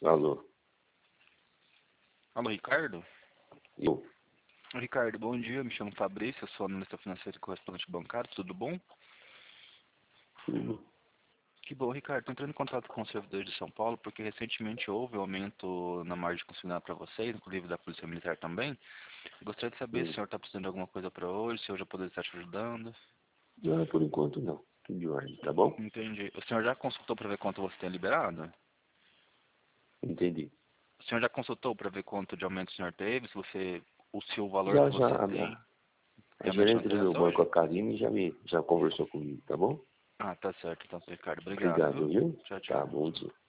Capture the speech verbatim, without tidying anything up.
Alô? Alô, Ricardo? Eu? Ricardo, bom dia. Me chamo Fabrício, eu sou analista financeiro e correspondente bancário. Tudo bom? Tudo. Que bom, Ricardo. Estou entrando em contato com os servidores de São Paulo porque recentemente houve um aumento na margem consignada para vocês, inclusive da Polícia Militar também. Gostaria de saber se o Hum. senhor está precisando de alguma coisa para hoje, se eu já poderia estar te ajudando. Não, por enquanto não. Tudo de ordem, tá bom? Entendi. O senhor já consultou para ver quanto você tem liberado? Entendi. O senhor já consultou para ver quanto de aumento o senhor teve? Se você, o se o valor Já, que já, você a, tem a, a realmente não gerente tem do meu até banco, hoje? a Karine, já me já conversou comigo, tá bom? Ah, tá certo. Então, Ricardo, obrigado, Obrigado, viu? viu? Tchau, Tá, tchau. bom dia.